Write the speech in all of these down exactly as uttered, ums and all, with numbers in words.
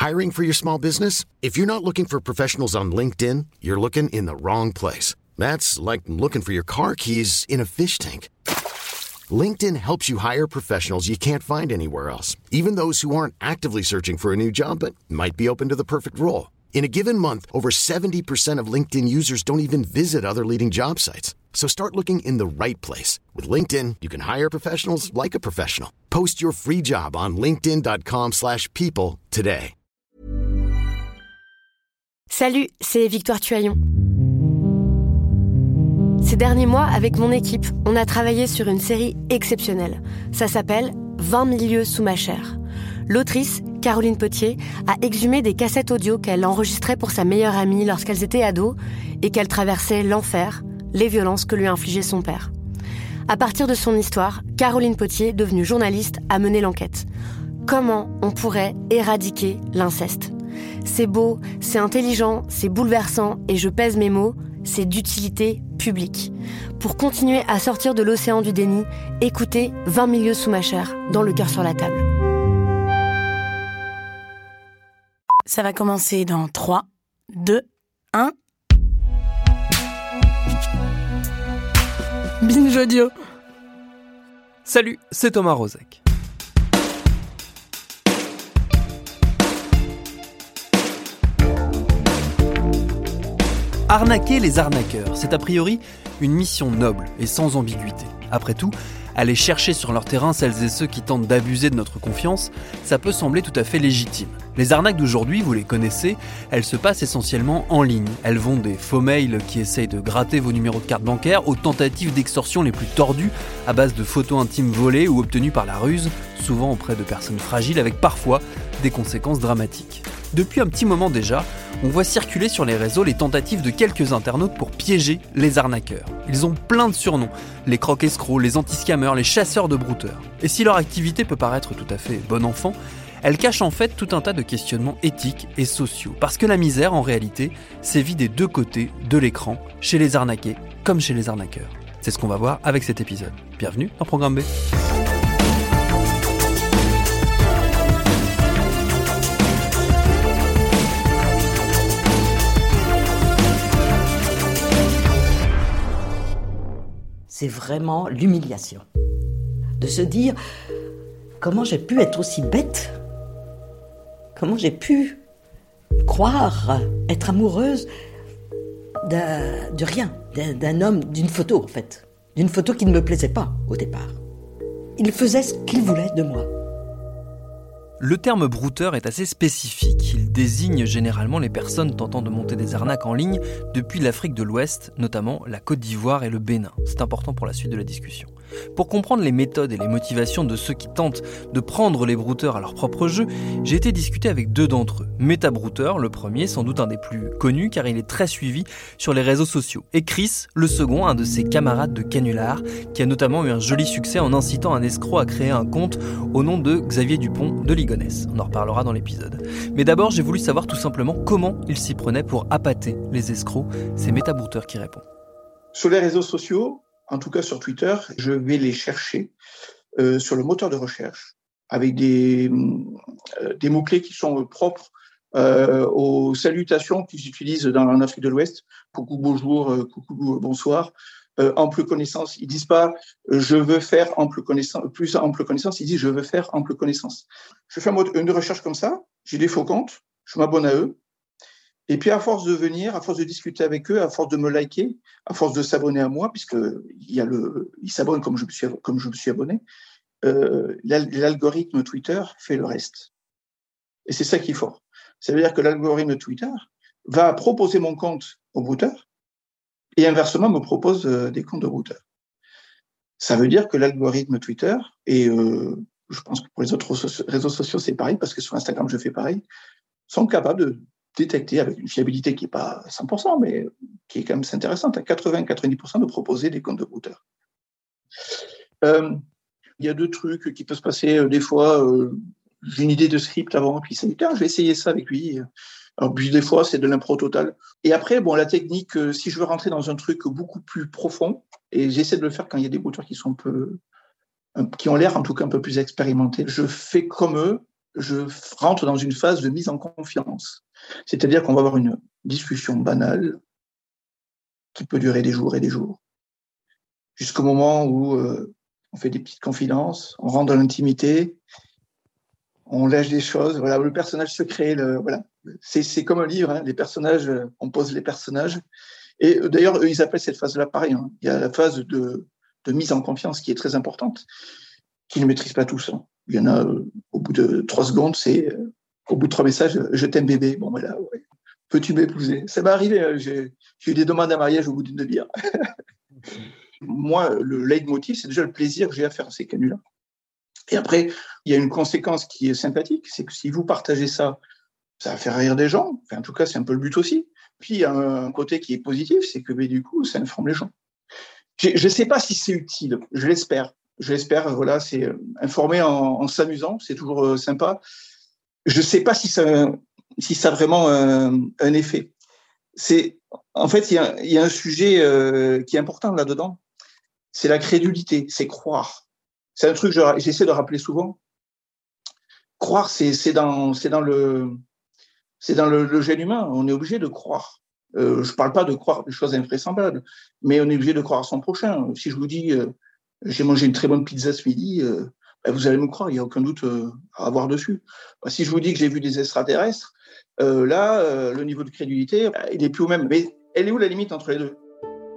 Hiring for your small business? If you're not looking for professionals on LinkedIn, you're looking in the wrong place. That's like looking for your car keys in a fish tank. LinkedIn helps you hire professionals you can't find anywhere else, even those who aren't actively searching for a new job but might be open to the perfect role. In a given month, over seventy percent of LinkedIn users don't even visit other leading job sites. So start looking in the right place. With LinkedIn, you can hire professionals like a professional. Post your free job on linkedin dot com slash people today. Salut, c'est Victoire Tuaillon. Ces derniers mois, avec mon équipe, on a travaillé sur une série exceptionnelle. Ça s'appelle « vingt mille lieues sous ma chair ». L'autrice, Caroline Potier, a exhumé des cassettes audio qu'elle enregistrait pour sa meilleure amie lorsqu'elles étaient ados et qu'elle traversait l'enfer, les violences que lui infligeait son père. À partir de son histoire, Caroline Potier, devenue journaliste, a mené l'enquête. Comment on pourrait éradiquer l'inceste ? C'est beau, c'est intelligent, c'est bouleversant et je pèse mes mots, c'est d'utilité publique. Pour continuer à sortir de l'océan du déni, écoutez vingt mille lieues sous ma chair, dans Le cœur sur la table. Ça va commencer dans trois, deux, un... Binge audio. Salut, c'est Thomas Rozek. Arnaquer les arnaqueurs, c'est a priori une mission noble et sans ambiguïté. Après tout, aller chercher sur leur terrain celles et ceux qui tentent d'abuser de notre confiance, ça peut sembler tout à fait légitime. Les arnaques d'aujourd'hui, vous les connaissez, elles se passent essentiellement en ligne. Elles vont des faux mails qui essayent de gratter vos numéros de carte bancaire aux tentatives d'extorsion les plus tordues à base de photos intimes volées ou obtenues par la ruse, souvent auprès de personnes fragiles avec parfois des conséquences dramatiques. Depuis un petit moment déjà, on voit circuler sur les réseaux les tentatives de quelques internautes pour piéger les arnaqueurs. Ils ont plein de surnoms, les croque-escrocs, les anti-scammers, les chasseurs de brouteurs. Et si leur activité peut paraître tout à fait bon enfant, elle cache en fait tout un tas de questionnements éthiques et sociaux. Parce que la misère, en réalité, sévit des deux côtés de l'écran, chez les arnaqués comme chez les arnaqueurs. C'est ce qu'on va voir avec cet épisode. Bienvenue dans Programme B. C'est vraiment l'humiliation. De se dire, comment j'ai pu être aussi bête ? Comment j'ai pu croire être amoureuse d'un, de rien, d'un, d'un homme, d'une photo en fait. D'une photo qui ne me plaisait pas au départ. Il faisait ce qu'il voulait de moi. Le terme brouteur est assez spécifique. Il désigne généralement les personnes tentant de monter des arnaques en ligne depuis l'Afrique de l'Ouest, notamment la Côte d'Ivoire et le Bénin. C'est important pour la suite de la discussion. Pour comprendre les méthodes et les motivations de ceux qui tentent de prendre les brouteurs à leur propre jeu, j'ai été discuter avec deux d'entre eux. Metabrouteur, le premier, sans doute un des plus connus car il est très suivi sur les réseaux sociaux. Et Chris, le second, un de ses camarades de canular, qui a notamment eu un joli succès en incitant un escroc à créer un compte au nom de Xavier Dupont de Ligonnès. On en reparlera dans l'épisode. Mais d'abord, j'ai voulu savoir tout simplement comment il s'y prenait pour appâter les escrocs. C'est Metabrouteur qui répond. Sur les réseaux sociaux, en tout cas sur Twitter, je vais les chercher euh, sur le moteur de recherche avec des, euh, des mots-clés qui sont propres euh, aux salutations qu'ils utilisent dans en Afrique de l'Ouest. Coucou, bonjour, euh, coucou, bonsoir. Euh, ample connaissance. Ils disent pas euh, je veux faire ample connaissance, plus ample connaissance. Ils disent je veux faire ample connaissance. Je fais une recherche comme ça. J'ai des faux comptes. Je m'abonne à eux. Et puis, à force de venir, à force de discuter avec eux, à force de me liker, à force de s'abonner à moi, puisque il y a le, ils s'abonnent comme je me suis, comme je me suis abonné, euh, l'algorithme Twitter fait le reste. Et c'est ça qui est fort. Ça veut dire que l'algorithme Twitter va proposer mon compte aux brouteurs et inversement me propose euh, des comptes de brouteurs. Ça veut dire que l'algorithme Twitter, et euh, je pense que pour les autres réseaux sociaux, c'est pareil, parce que sur Instagram, je fais pareil, sont capables de détecter avec une fiabilité qui n'est pas à cent pour cent, mais qui est quand même intéressante, à quatre-vingts à quatre-vingt-dix pour cent de proposer des comptes de brouteurs. Euh, il y a deux trucs qui peuvent se passer euh, des fois. Euh, j'ai une idée de script avant, puis ça dit, tiens, je vais essayer ça avec lui. Alors, puis des fois, c'est de l'impro total. Et après, bon, la technique, euh, si je veux rentrer dans un truc beaucoup plus profond, et j'essaie de le faire quand il y a des brouteurs qui sont un peu, un, qui ont l'air en tout cas un peu plus expérimentés, je fais comme eux, je rentre dans une phase de mise en confiance. C'est-à-dire qu'on va avoir une discussion banale qui peut durer des jours et des jours, jusqu'au moment où euh, on fait des petites confidences, on rentre dans l'intimité, on lâche des choses. Voilà, le personnage secret, le, voilà. C'est, c'est comme un livre, hein, les personnages, on pose les personnages. Et euh, d'ailleurs, eux, ils appellent cette phase-là pareil. Hein. Il y a la phase de, de mise en confiance qui est très importante, qu'ils ne maîtrisent pas tous. Hein. Il y en a, euh, au bout de trois secondes, c'est euh, au bout de trois messages, je t'aime bébé. Bon, voilà, ouais. Peux-tu m'épouser? Ça m'est arrivé, hein. j'ai, j'ai eu des demandes à mariage au bout d'une demi-heure. Moi, le leitmotiv, c'est déjà le plaisir que j'ai à faire ces canulars. Et après, il y a une conséquence qui est sympathique, c'est que si vous partagez ça, ça va faire rire des gens. Enfin, en tout cas, c'est un peu le but aussi. Puis, il y a un côté qui est positif, c'est que mais, du coup, ça informe les gens. Je ne sais pas si c'est utile, je l'espère. Je l'espère, voilà, c'est informer en, en s'amusant, c'est toujours euh, sympa. Je ne sais pas si ça, si ça a vraiment un, un effet. C'est, en fait, il y a, il y a un sujet euh, qui est important là-dedans, c'est la crédulité, c'est croire. C'est un truc que je, j'essaie de rappeler souvent. Croire, c'est, c'est, dans, c'est dans, le, c'est dans le, le gène humain, on est obligé de croire. Euh, je ne parle pas de croire des choses invraisemblables, mais on est obligé de croire à son prochain. Si je vous dis, euh, j'ai mangé une très bonne pizza ce midi, euh, ben vous allez me croire, il n'y a aucun doute euh, à avoir dessus. Ben, si je vous dis que j'ai vu des extraterrestres, euh, là, euh, le niveau de crédulité, ben, il n'est plus au même. Mais elle est où la limite entre les deux?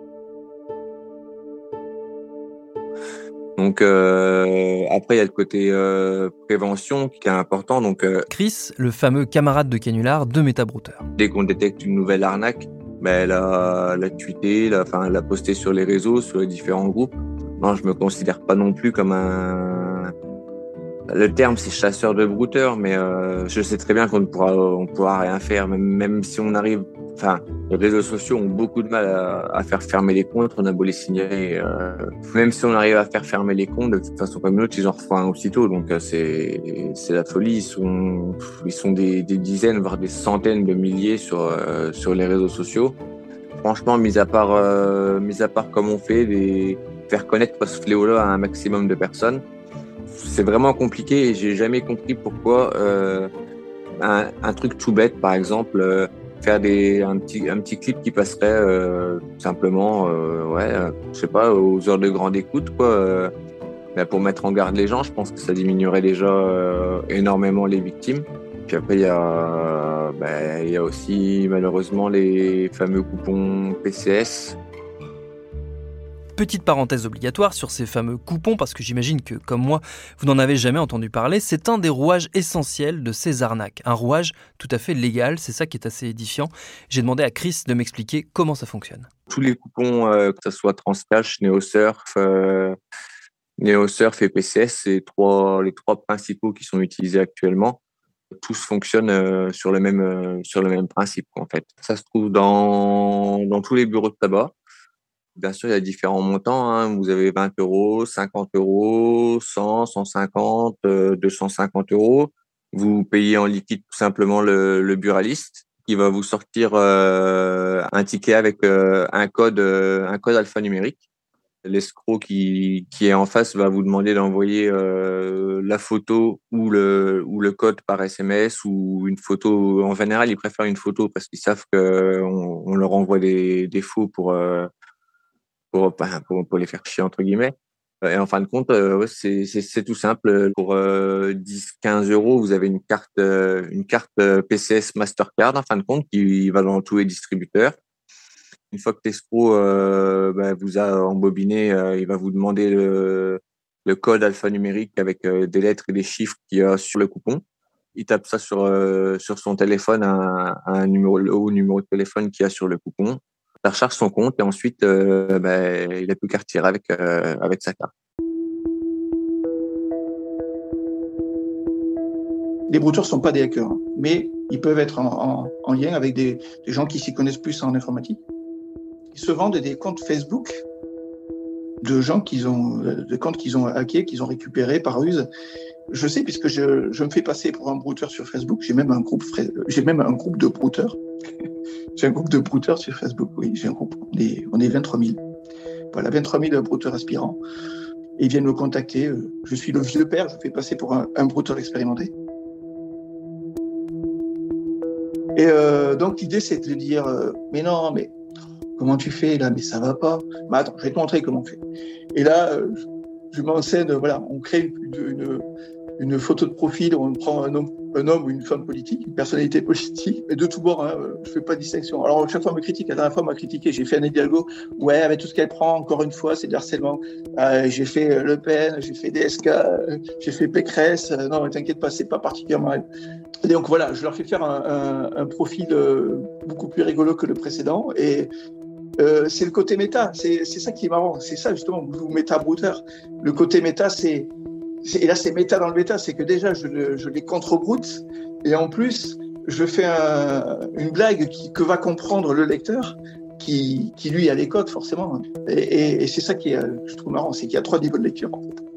Donc euh, après il y a le côté euh, prévention qui est important. Donc euh, Chris, le fameux camarade de canular de Métabrouter. Dès qu'on détecte une nouvelle arnaque, ben la la tweeter, la enfin la poster sur les réseaux, sur les différents groupes. Non, je me considère pas non plus comme un. Le terme c'est chasseur de brouteurs, mais euh, je sais très bien qu'on ne pourra on pourra rien faire, même même si on arrive. Enfin, les réseaux sociaux ont beaucoup de mal à, à faire fermer les comptes. On a beau les signaler, euh, même si on arrive à faire fermer les comptes, de toute façon comme une autre, ils en refont un aussitôt. Donc euh, c'est c'est la folie. Ils sont ils sont des, des dizaines, voire des centaines de milliers sur euh, sur les réseaux sociaux. Franchement, mis à part euh, mis à part comme on fait, des faire connaître ce fléau-là à un maximum de personnes, c'est vraiment compliqué. Et j'ai jamais compris pourquoi euh, un, un truc tout bête, par exemple. Euh, faire des un petit un petit clip qui passerait euh, simplement euh, ouais euh, je sais pas aux heures de grande écoute quoi euh, ben pour mettre en garde les gens. Je pense que ça diminuerait déjà euh, énormément les victimes. Puis après il y a ben il y a aussi malheureusement les fameux coupons P C S. Petite parenthèse obligatoire sur ces fameux coupons, parce que j'imagine que, comme moi, vous n'en avez jamais entendu parler. C'est un des rouages essentiels de ces arnaques. Un rouage tout à fait légal, c'est ça qui est assez édifiant. J'ai demandé à Chris de m'expliquer comment ça fonctionne. Tous les coupons, euh, que ce soit Transcash, NeoSurf, euh, NeoSurf et P C S, c'est trois, les trois principaux qui sont utilisés actuellement. Tous fonctionnent euh, sur le même euh, sur le même principe en fait. Ça se trouve dans dans tous les bureaux de tabac. Bien sûr, il y a différents montants. Hein. Vous avez vingt euros, cinquante euros, cent, cent cinquante, euh, deux cent cinquante euros. Vous payez en liquide tout simplement le, le buraliste qui va vous sortir euh, un ticket avec euh, un code, euh, un code alphanumérique. L'escroc qui, qui est en face va vous demander d'envoyer euh, la photo ou le, ou le code par S M S ou une photo. En général, ils préfèrent une photo parce qu'ils savent qu'on on leur envoie des, des faux pour... Euh, Pour, pour, pour les faire chier, entre guillemets. Et en fin de compte, euh, c'est, c'est, c'est tout simple. Pour euh, dix, quinze euros, vous avez une carte, euh, une carte P C S Mastercard, en fin de compte, qui va dans tous les distributeurs. Une fois que l'escroc euh, bah, vous a embobiné, euh, il va vous demander le, le code alphanumérique avec euh, des lettres et des chiffres qu'il y a sur le coupon. Il tape ça sur, euh, sur son téléphone, un, un numéro, le haut numéro de téléphone qu'il y a sur le coupon. Ça recharge son compte et ensuite, euh, ben, il n'a plus qu'à retirer avec, euh, avec sa carte. Les brouteurs ne sont pas des hackers, mais ils peuvent être en, en, en lien avec des, des gens qui s'y connaissent plus en informatique. Ils se vendent des comptes Facebook de gens qu'ils ont, de comptes qu'ils ont hackés, qu'ils ont récupérés par ruse. Je sais, puisque je, je me fais passer pour un brouteur sur Facebook. J'ai même un groupe, j'ai même un groupe de brouteurs. J'ai un groupe de brouteurs sur Facebook, oui, j'ai un groupe. On est, on est vingt-trois mille. Voilà, vingt-trois mille brouteurs aspirants. Et ils viennent me contacter. Je suis le vieux père, je me fais passer pour un, un brouteur expérimenté. Et euh, donc l'idée c'est de dire euh, mais non, mais comment tu fais là? Mais ça va pas. Mais attends, je vais te montrer comment on fait. Et là, euh, je m'enseigne, voilà, on crée une, une, une photo de profil, on prend un homme, un homme ou une femme politique, une personnalité politique, mais de tous bords, hein, je fais pas de distinction. Alors chaque fois on me critique, la dernière fois on m'a critiqué, j'ai fait Anne Hidalgo, ouais, avec tout ce qu'elle prend, encore une fois, c'est du harcèlement. Euh, j'ai fait Le Pen, j'ai fait D S K, euh, j'ai fait Pécresse, euh, non, t'inquiète pas, c'est pas particulièrement elle. Et donc voilà, je leur fais faire un, un, un profil euh, beaucoup plus rigolo que le précédent, et euh, c'est le côté méta, c'est, c'est ça qui est marrant, c'est ça justement, vous méta-brouteur. Le côté méta, c'est, c'est, et là c'est méta dans le méta, c'est que déjà je, je les contre-broute, et en plus je fais un, une blague qui, que va comprendre le lecteur, qui, qui lui a les codes forcément, et, et, et c'est ça qui est, je trouve marrant, c'est qu'il y a trois niveaux de lecture en fait.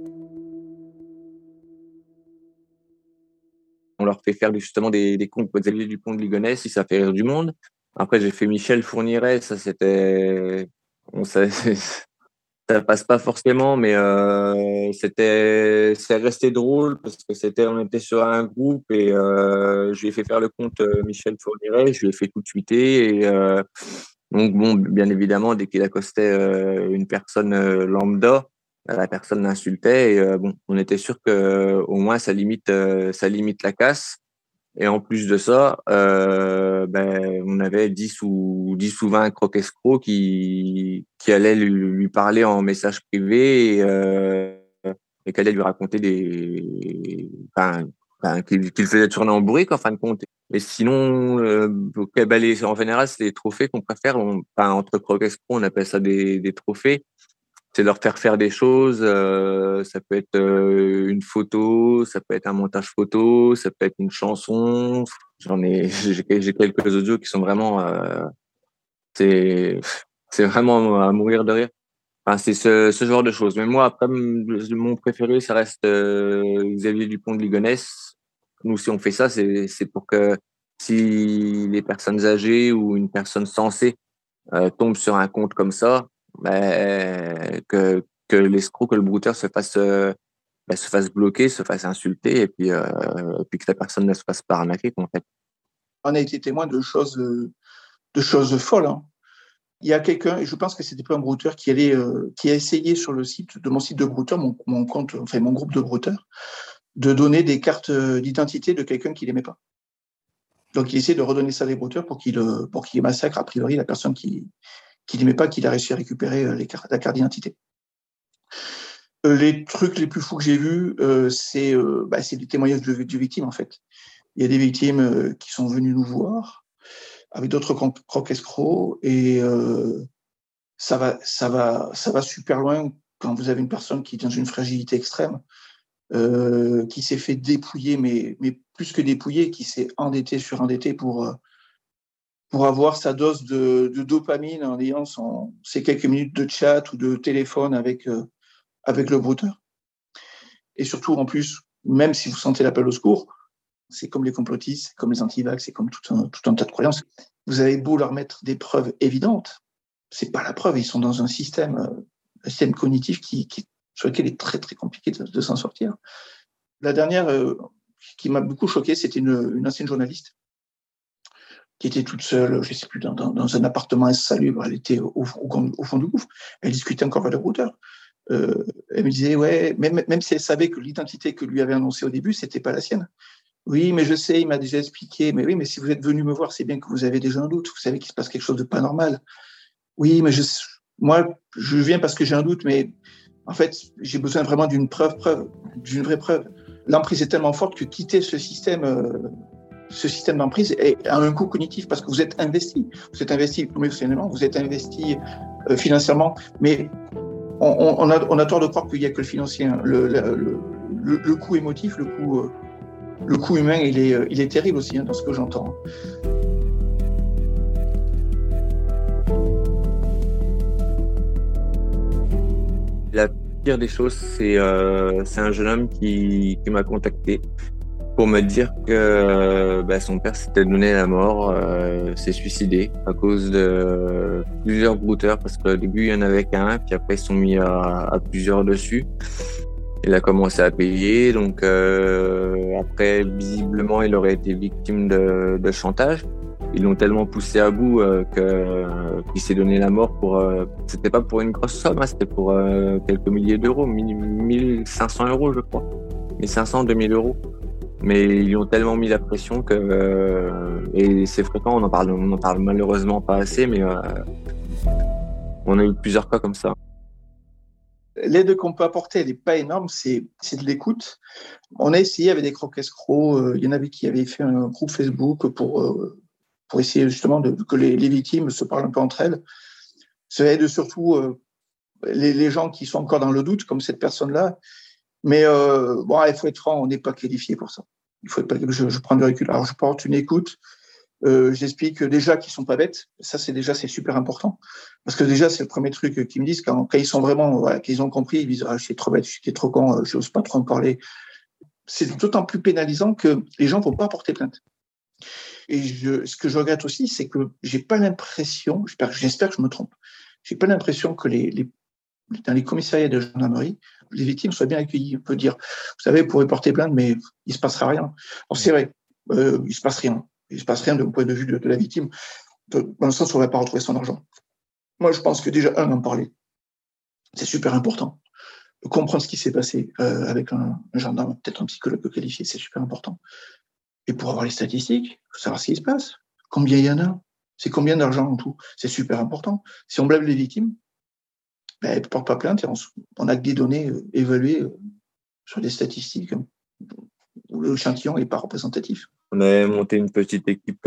On leur fait faire justement des, des comptes Xavier Dupont de Ligonnès, si ça fait rire du monde. Après, j'ai fait Michel Fourniret, ça c'était, bon, ça, ça passe pas forcément, mais euh, c'était, c'est resté drôle parce que c'était, on était sur un groupe et euh, je lui ai fait faire le compte euh, Michel Fourniret, je lui ai fait tout tweeter et euh, donc bon, bien évidemment, dès qu'il accostait euh, une personne euh, lambda, la personne l'insultait et euh, bon, on était sûr que au moins ça limite, euh, ça limite la casse. Et en plus de ça, euh, ben, on avait dix ou dix ou vingt croque-escrocs qui, qui allaient lui, lui parler en message privé et, euh, et qui allaient lui raconter des, enfin, enfin qu'il, qu'il faisait tourner en bourrique en fin de compte. Mais sinon, euh, okay, ben, les, en général, c'est les trophées qu'on préfère. On, enfin, entre croque-escrocs, on appelle ça des, des trophées. C'est leur faire faire des choses, euh, ça peut être euh, une photo, ça peut être un montage photo, ça peut être une chanson. J'en ai, j'ai, j'ai quelques audios qui sont vraiment, euh, c'est, c'est vraiment à mourir de rire. Enfin, c'est ce, ce genre de choses. Mais moi, après, mon préféré, ça reste euh, Xavier Dupont de Ligonnès. Nous, si on fait ça, c'est, c'est pour que si les personnes âgées ou une personne sensée euh, tombent sur un compte comme ça, ben, que, que l'escroc, que le brouteur se fasse, euh, ben, se fasse bloquer, se fasse insulter et puis, euh, et puis que la personne ne se fasse pas arnaquer, en fait. On a été témoin de choses, de choses folles. Hein. Il y a quelqu'un, et je pense que c'était pas un brouteur, qui allait, euh, qui a essayé sur le site de mon site de brouteur, mon, mon compte, enfin mon groupe de brouteurs, de donner des cartes d'identité de quelqu'un qu'il n'aimait pas. Donc il essaie de redonner ça à des brouteurs pour qu'il, pour qu'il massacre a priori la personne qui qui n'aimait pas, qu'il a réussi à récupérer les cartes, la carte d'identité. Euh, les trucs les plus fous que j'ai vus, euh, c'est, euh, bah, c'est des témoignages de, de victimes, en fait. Il y a des victimes euh, qui sont venues nous voir, avec d'autres croque-escrocs, et euh, ça va, ça va, ça va super loin quand vous avez une personne qui est dans une fragilité extrême, euh, qui s'est fait dépouiller, mais, mais plus que dépouiller, qui s'est endetté sur endetté pour... Euh, pour avoir sa dose de, de dopamine en ayant son, ses quelques minutes de chat ou de téléphone avec, euh, avec le brouteur. Et surtout, en plus, même si vous sentez l'appel au secours, c'est comme les complotistes, c'est comme les anti-vax, c'est comme tout un, tout un tas de croyances. Vous avez beau leur mettre des preuves évidentes, c'est pas la preuve, ils sont dans un système, euh, un système cognitif qui, qui, sur lequel il est très très compliqué de, de s'en sortir. La dernière euh, qui m'a beaucoup choqué, c'était une, une ancienne journaliste qui était toute seule, je ne sais plus, dans, dans, dans un appartement insalubre, elle était au, au, au fond du gouffre, elle discutait encore avec le brouteur. Euh, elle me disait, ouais, même, même si elle savait que l'identité que lui avait annoncée au début, c'était pas la sienne. Oui, mais je sais, il m'a déjà expliqué, mais oui, mais si vous êtes venu me voir, c'est bien que vous avez déjà un doute, vous savez qu'il se passe quelque chose de pas normal. Oui, mais je, moi, je viens parce que j'ai un doute, mais en fait, j'ai besoin vraiment d'une preuve, preuve, d'une vraie preuve. L'emprise est tellement forte que quitter ce système... Euh, ce système d'emprise a un coût cognitif parce que vous êtes investi. Vous êtes investi émotionnellement, vous êtes investi euh, financièrement, mais on, on, a, on a tort de croire qu'il n'y a que le financier. Hein. Le, le, le, le coût émotif, le coût, euh, le coût humain, il est, il est terrible aussi hein, dans ce que j'entends. La pire des choses, c'est, euh, c'est un jeune homme qui, qui m'a contacté pour me dire que bah, son père s'était donné la mort, euh, s'est suicidé à cause de plusieurs brouteurs, parce qu'au début il y en avait qu'un, puis après ils se sont mis à, à plusieurs dessus. Il a commencé à payer, donc euh, après visiblement il aurait été victime de, de chantage. ils l'ont tellement poussé à bout euh, que, euh, qu'il s'est donné la mort pour. Euh, c'était pas pour une grosse somme, hein, c'était pour euh, quelques milliers d'euros, mille cinq cents euros, je crois. mille cinq cents, deux mille euros. Mais ils lui ont tellement mis la pression que. Euh, et c'est fréquent, on en parle, on en parle malheureusement pas assez, mais euh, on a eu plusieurs cas comme ça. L'aide qu'on peut apporter, elle n'est pas énorme, c'est, c'est de l'écoute. On a essayé avec des croque-escrocs, euh, il y en avait qui avaient fait un groupe Facebook pour, euh, pour essayer justement de, que les, les victimes se parlent un peu entre elles. Ça aide surtout euh, les, les gens qui sont encore dans le doute, comme cette personne-là. Mais euh, bon, il faut être franc, on n'est pas qualifié pour ça. Il faut être pas, je, je prends du recul. Alors, je porte une écoute. Euh, j'explique déjà qu'ils sont pas bêtes. Ça, c'est déjà, c'est super important. Parce que déjà, c'est le premier truc qu'ils me disent quand, quand ils sont vraiment, voilà, qu'ils ont compris, ils disent, ah, je suis trop bête, je suis trop con, je n'ose pas trop en parler. C'est d'autant plus pénalisant que les gens ne vont pas porter plainte. Et je, ce que je regrette aussi, c'est que j'ai pas l'impression, j'espère, j'espère que je me trompe, j'ai pas l'impression que les, les, dans les commissariats de gendarmerie, les victimes soient bien accueillies. On peut dire, vous savez, vous pourrez porter plainte, mais il se passera rien. Alors, c'est vrai, euh, il se passe rien. Il ne se passe rien de point de vue de, de la victime, de, dans le sens où on ne va pas retrouver son argent. Moi, je pense que déjà, un, en parler, c'est super important. Comprendre ce qui s'est passé euh, avec un, un gendarme, peut-être un psychologue qualifié, c'est super important. Et pour avoir les statistiques, il faut savoir ce qui se passe. Combien il y en a? C'est combien d'argent en tout? C'est super important. Si on blâme les victimes, ben, elles ne portent pas plainte et on n'a que des données euh, évaluées euh, sur des statistiques où l'échantillon n'est pas représentatif. On avait monté une petite équipe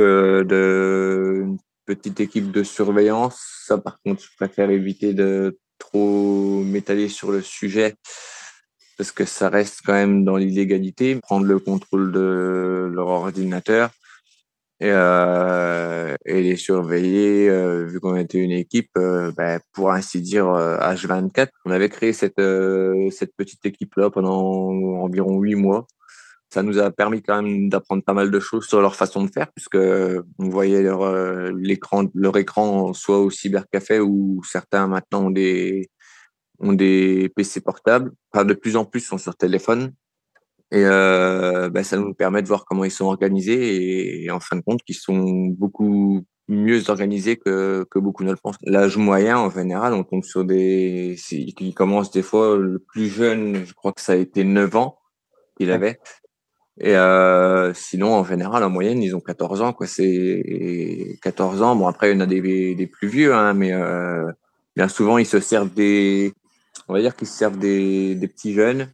de, une petite équipe de surveillance. Ça, par contre, je préfère éviter de trop m'étaler sur le sujet parce que ça reste quand même dans l'illégalité. Prendre le contrôle de leur ordinateur et, euh, et les surveiller, euh, vu qu'on était une équipe, euh, ben, pour ainsi dire, euh, H vingt-quatre. On avait créé cette, euh, cette petite équipe-là pendant environ huit mois. Ça nous a permis quand même d'apprendre pas mal de choses sur leur façon de faire, puisque on voyait leur, euh, l'écran, leur écran soit au cybercafé ou certains maintenant ont des, ont des P C portables. Enfin, de plus en plus sont sur téléphone. Et euh, ben, ça nous permet de voir comment ils sont organisés et, et en fin de compte, qu'ils sont beaucoup mieux organisés que, que beaucoup ne le pensent. L'âge moyen, en général, on tombe sur des... qui commencent des fois, le plus jeune, je crois que ça a été neuf ans qu'il avait. Et euh, sinon, en général, en moyenne, ils ont quatorze ans, quoi. C'est quatorze ans. Bon, après, il y en a des, des plus vieux, hein, mais euh, bien souvent, ils se servent des, on va dire qu'ils se servent des, des petits jeunes.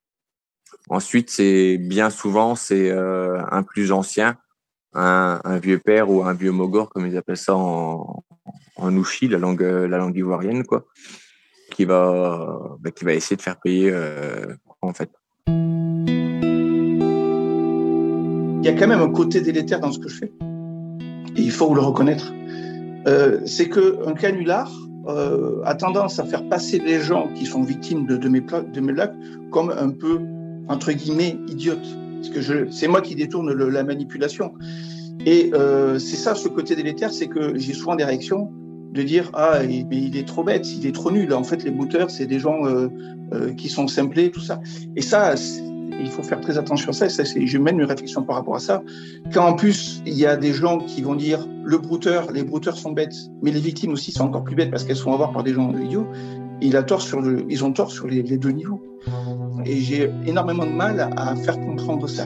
Ensuite, c'est bien souvent, c'est euh, un plus ancien, un, un vieux père ou un vieux mogor, comme ils appellent ça en, en ouchi, la langue, la langue ivoirienne, quoi, qui va, bah, qui va essayer de faire payer, euh, en fait. Il y a quand même un côté délétère dans ce que je fais. Et il faut le reconnaître. Euh, c'est qu'un canular euh, a tendance à faire passer les gens qui sont victimes de, de, mes, de mes blagues comme un peu, entre guillemets, idiotes. Parce que je, c'est moi qui détourne le, la manipulation. Et euh, c'est ça, ce côté délétère, c'est que j'ai souvent des réactions de dire « Ah, il, il est trop bête, il est trop nul. » En fait, les booters, c'est des gens euh, euh, qui sont simplés, tout ça. Et ça, il faut faire très attention à ça. ça c'est, je mène une réflexion par rapport à ça. Quand en plus, il y a des gens qui vont dire le brouteur, les brouteurs sont bêtes, mais les victimes aussi sont encore plus bêtes parce qu'elles sont avoir par des gens idiots. Il a tort sur le, ils ont tort sur les, les deux niveaux. Et j'ai énormément de mal à faire comprendre ça.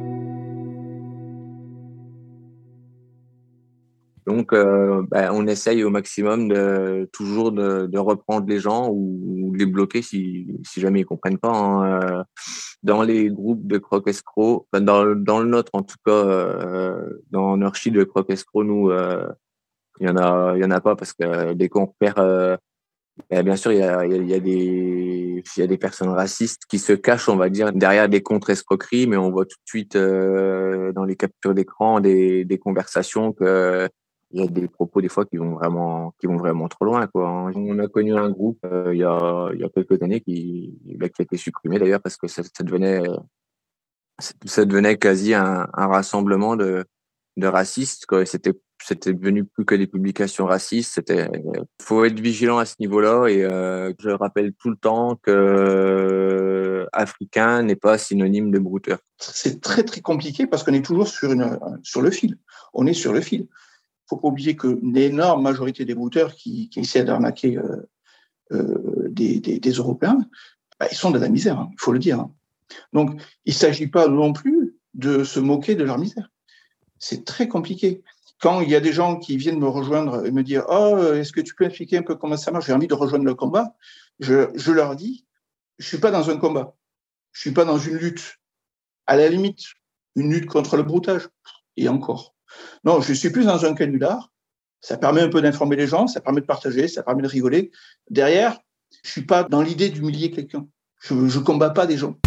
Donc, euh, ben, on essaye au maximum de toujours de, de reprendre les gens ou, ou de les bloquer si, si jamais ils comprennent pas. Hein. Dans les groupes de croque-escrocs, enfin dans, dans le nôtre en tout cas, euh, dans Nurchi de croque-escrocs, nous, euh, il y en a, il y en a pas parce que dès qu'on repère, euh, ben, bien sûr, il y a, il y a des, il y a des personnes racistes qui se cachent, on va dire, derrière des contre-escroqueries, mais on voit tout de suite euh, dans les captures d'écran des, des conversations que il y a des propos des fois qui vont vraiment qui vont vraiment trop loin, quoi. On a connu un groupe euh, il y a il y a quelques années qui bah, qui a été supprimé d'ailleurs parce que ça, ça devenait ça devenait quasi un, un rassemblement de de racistes, quoi. C'était c'était devenu plus que des publications racistes. C'était faut être vigilant à ce niveau-là et euh, je rappelle tout le temps que euh, africain n'est pas synonyme de brouteur. C'est très très compliqué parce qu'on est toujours sur une sur le fil. On est sur le fil. faut pas oublier qu'une énorme majorité des brouteurs qui, qui essaient d'arnaquer euh, euh, des, des, des Européens, bah, ils sont de la misère, hein, il faut le dire. Hein. Donc, il ne s'agit pas non plus de se moquer de leur misère. C'est très compliqué. Quand il y a des gens qui viennent me rejoindre et me dire « Oh, est-ce que tu peux expliquer un peu comment ça marche ? J'ai envie de rejoindre le combat. » Je, je leur dis « Je ne suis pas dans un combat. Je ne suis pas dans une lutte. À la limite, une lutte contre le broutage. Et encore. Non, je suis plus dans un canular. Ça permet un peu d'informer les gens, ça permet de partager, ça permet de rigoler. Derrière, je ne suis pas dans l'idée d'humilier quelqu'un. Je ne combats pas des gens. »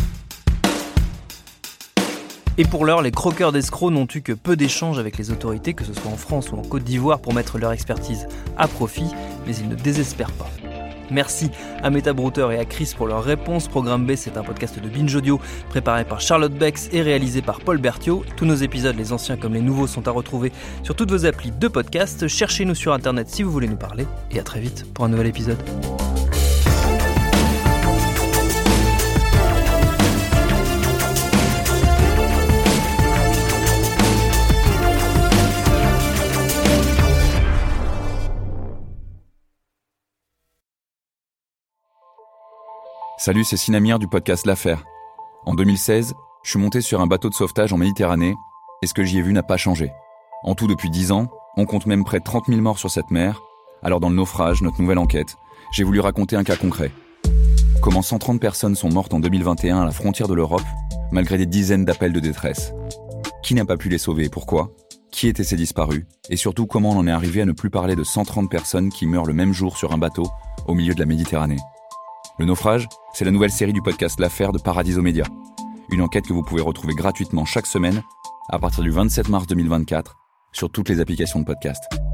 Et pour l'heure, les croqueurs d'escrocs n'ont eu que peu d'échanges avec les autorités, que ce soit en France ou en Côte d'Ivoire, pour mettre leur expertise à profit, mais ils ne désespèrent pas. Merci à Meta Brouteur et à Chris pour leurs réponses. Programme B, c'est un podcast de Binge Audio, préparé par Charlotte Bex et réalisé par Paul Berthiaud. Tous nos épisodes, les anciens comme les nouveaux, sont à retrouver sur toutes vos applis de podcast. Cherchez-nous sur Internet si vous voulez nous parler. Et à très vite pour un nouvel épisode. Salut, c'est Sinamir du podcast L'Affaire. En deux mille seize, je suis monté sur un bateau de sauvetage en Méditerranée et ce que j'y ai vu n'a pas changé. En tout, depuis dix ans, on compte même près de trente mille morts sur cette mer. Alors dans le naufrage, notre nouvelle enquête, j'ai voulu raconter un cas concret. Comment cent trente personnes sont mortes en deux mille vingt et un à la frontière de l'Europe, malgré des dizaines d'appels de détresse. Qui n'a pas pu les sauver et pourquoi ? Qui étaient ces disparus ? Et surtout, comment on en est arrivé à ne plus parler de cent trente personnes qui meurent le même jour sur un bateau au milieu de la Méditerranée ? Le naufrage, c'est la nouvelle série du podcast L'Affaire de Paradiso Media. Une enquête que vous pouvez retrouver gratuitement chaque semaine à partir du vingt-sept mars deux mille vingt-quatre sur toutes les applications de podcast.